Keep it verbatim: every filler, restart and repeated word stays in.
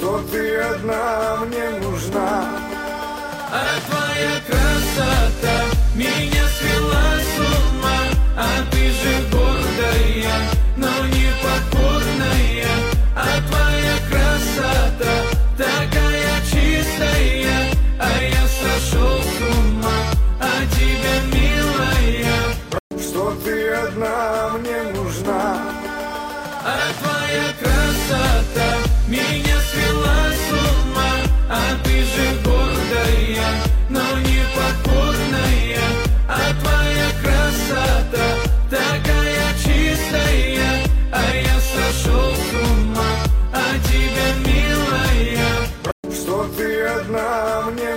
что ты одна мне нужна. А твоя красота меня свела с ума. А ты же гордая, но не покорная. А твоя красота такая чистая, а я сошел с ума от тебя, милая. Что ты одна мне нужна. А твоя красота меня свела с ума. А ты же гордая, но не покорная. А твоя красота такая чистая, а я сошел с ума от тебя, милая. Что ты одна мне